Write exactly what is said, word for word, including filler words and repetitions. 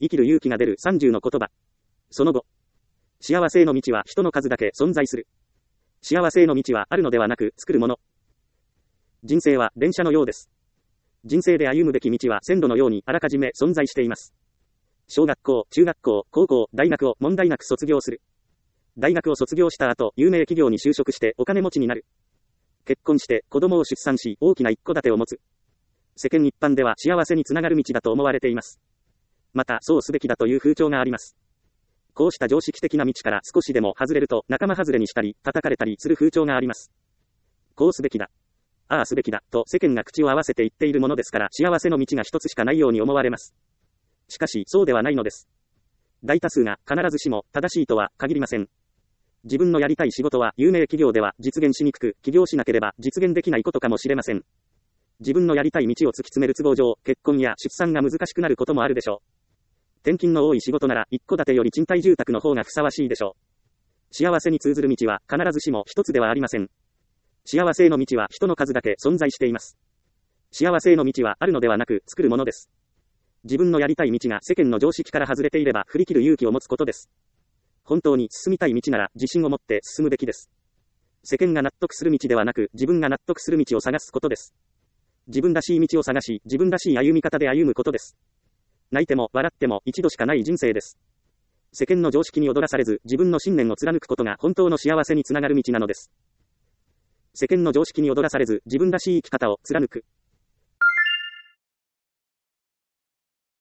生きる勇気が出るさんじゅうの言葉。その後。幸せへの道は人の数だけ存在する。幸せへの道はあるのではなく作るもの。人生は電車のようです。人生で歩むべき道は線路のようにあらかじめ存在しています。小学校、中学校、高校、大学を問題なく卒業する。大学を卒業した後、有名企業に就職してお金持ちになる。結婚して子供を出産し大きな一戸建てを持つ。世間一般では幸せにつながる道だと思われています。またそうすべきだという風潮があります。こうした常識的な道から少しでも外れると仲間外れにしたり叩かれたりする風潮があります。こうすべきだ。ああすべきだと世間が口を合わせて言っているものですから幸せの道が一つしかないように思われます。しかしそうではないのです。大多数が必ずしも正しいとは限りません。自分のやりたい仕事は有名企業では実現しにくく、起業しなければ実現できないことかもしれません。自分のやりたい道を突き詰める都合上、結婚や出産が難しくなることもあるでしょう。転勤の多い仕事なら一戸建てより賃貸住宅の方がふさわしいでしょう。幸せに通ずる道は必ずしも一つではありません。幸せへの道は人の数だけ存在しています。幸せへの道はあるのではなく作るものです。自分のやりたい道が世間の常識から外れていれば振り切る勇気を持つことです。本当に進みたい道なら自信を持って進むべきです。世間が納得する道ではなく自分が納得する道を探すことです。自分らしい道を探し、自分らしい歩み方で歩むことです。泣いても笑っても一度しかない人生です。世間の常識に踊らされず自分の信念を貫くことが本当の幸せにつながる道なのです。世間の常識に踊らされず自分らしい生き方を貫く。